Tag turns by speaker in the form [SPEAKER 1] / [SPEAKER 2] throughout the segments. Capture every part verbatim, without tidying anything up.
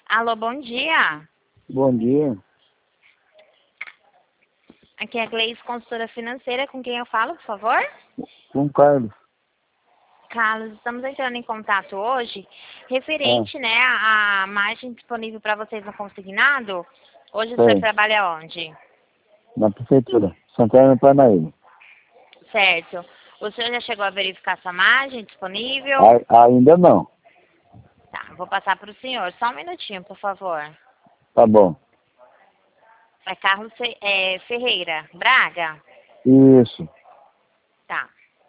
[SPEAKER 1] Alô, bom dia.
[SPEAKER 2] Bom dia.
[SPEAKER 1] Aqui é a Gleice, consultora financeira. Com quem eu falo, por favor?
[SPEAKER 2] Com o Carlos.
[SPEAKER 1] Carlos, estamos entrando em contato hoje referente,
[SPEAKER 2] Ah,
[SPEAKER 1] né, à margem disponível para vocês no consignado. Hoje o senhor
[SPEAKER 2] sei.
[SPEAKER 1] trabalha onde?
[SPEAKER 2] Na prefeitura. Santana do Parnaíba.
[SPEAKER 1] Certo. O senhor já chegou a verificar sua margem disponível?
[SPEAKER 2] A- ainda não.
[SPEAKER 1] Tá, vou passar para o senhor. Só um minutinho, por favor.
[SPEAKER 2] Tá bom.
[SPEAKER 1] É Carlos Fe- é, Ferreira, Braga?
[SPEAKER 2] Isso.
[SPEAKER 1] Tá.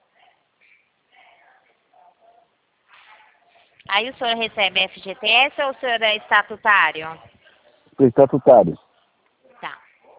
[SPEAKER 1] Aí o senhor recebe F G T S ou o senhor é estatutário?
[SPEAKER 2] Estatutário.
[SPEAKER 1] Tá.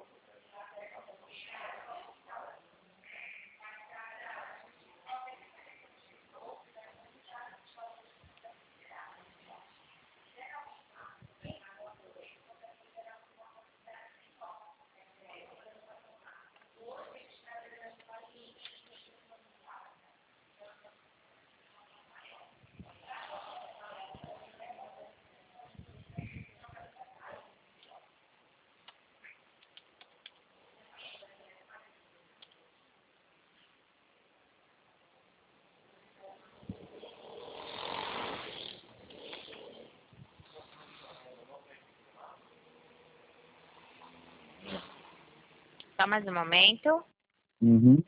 [SPEAKER 1] Só mais um momento.
[SPEAKER 2] Uhum.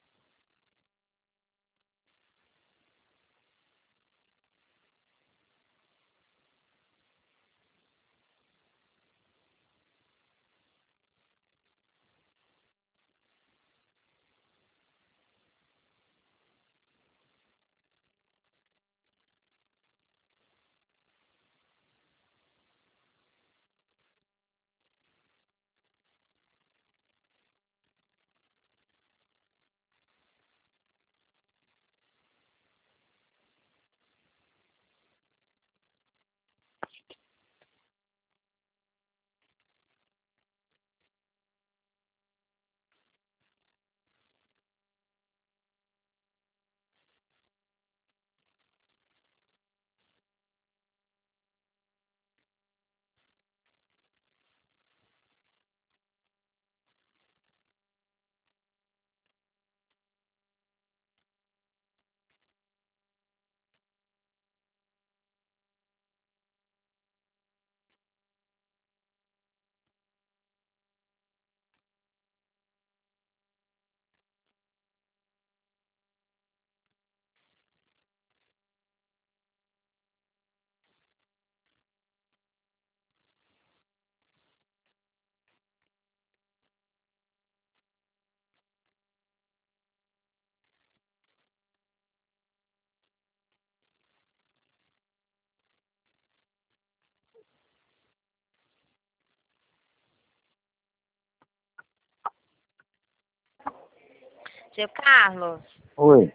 [SPEAKER 1] Seu Carlos,
[SPEAKER 2] Oi.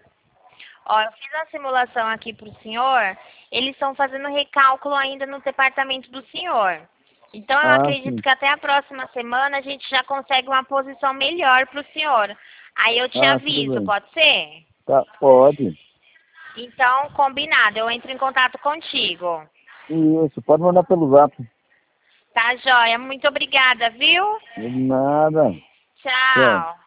[SPEAKER 1] ó, eu fiz a simulação aqui para o senhor. Eles estão fazendo recálculo ainda no departamento do senhor. Então, eu
[SPEAKER 2] Ah,
[SPEAKER 1] acredito
[SPEAKER 2] sim.
[SPEAKER 1] que até a próxima semana a gente já consegue uma posição melhor para o senhor. Aí eu te
[SPEAKER 2] Ah, tudo
[SPEAKER 1] aviso,
[SPEAKER 2] bem.
[SPEAKER 1] pode ser?
[SPEAKER 2] Tá, pode.
[SPEAKER 1] Então, combinado. Eu entro em contato contigo.
[SPEAKER 2] Isso. Pode mandar pelo zap.
[SPEAKER 1] Tá, joia? Muito obrigada, viu?
[SPEAKER 2] Nada. Tchau.
[SPEAKER 1] Tchau.